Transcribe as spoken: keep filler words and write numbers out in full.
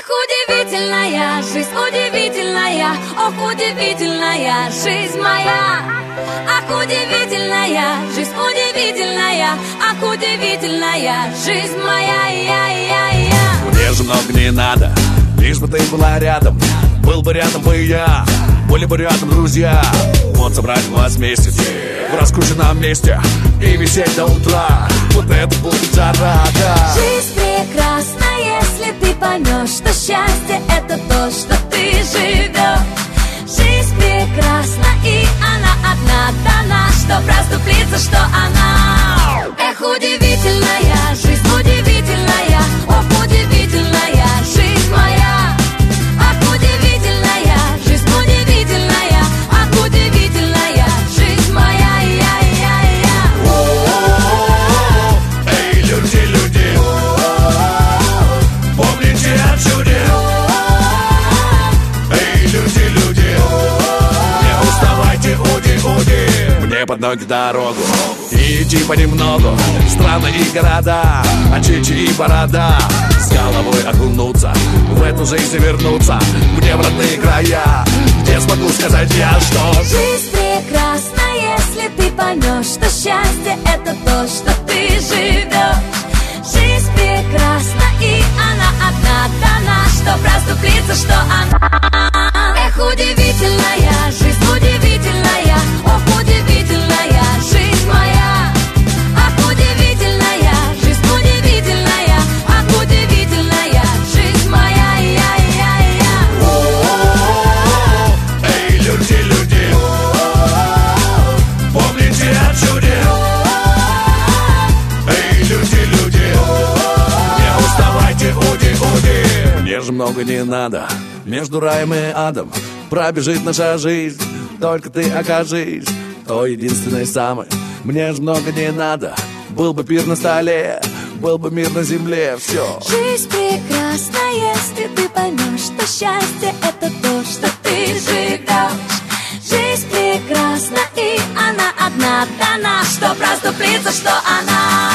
Эх, удивительная жизнь, удивительная, ох, удивительная жизнь моя. Ах, удивительная жизнь, удивительная, ах, удивительная жизнь моя. Я, я, я. Мне же много не надо, лишь бы ты была рядом. Был бы рядом бы я, были бы рядом друзья. Вот собрать вас вместе в раскрученном месте и висеть до утра. Вот это будет зарада. Жизнь прекрасна, если ты поймешь, что счастье это то, что ты живешь. Жизнь прекрасна, и она одна дана, чтоб расступиться, что она. Эх, удивительная жизнь, удивительная, ох, удивительная жизнь моя. Ах, удивительная жизнь, удивительная, ах, удивительная жизнь моя. Я, я, я. О-о-о-о-о. Эй, люди, люди, помните о чуде. Эй, люди, люди, не уставайте, уди, уди. Мне под ноги дорогу и идти понемногу. Страны и города, очечи и борода. С головой окунуться, в эту жизнь вернуться, мне в родные края, где смогу сказать я, что жизнь прекрасна, если ты поймешь, что счастье это то, что ты живешь. Жизнь прекрасна, и она одна дана, чтоб расступиться, что она. Эх, удивительная жизнь, удивительная, ох, удивительная жизнь моя. Ах, удивительная жизнь, удивительная, ах, удивительная жизнь моя. Я, я, я. О-о-о-о-о. Эй, люди, люди, помните о чуде. Эй, люди, люди, не уставайте, уди, уди. Мне же много не надо, между раем и адом пробежит наша жизнь, только ты окажись то единственной самой. Мне же много не надо, был бы пир на столе, был бы мир на земле, все. Жизнь прекрасна, если ты поймешь, что счастье это то, что ты живешь. Жизнь прекрасна, и она одна дана, чтоб расступиться, что она.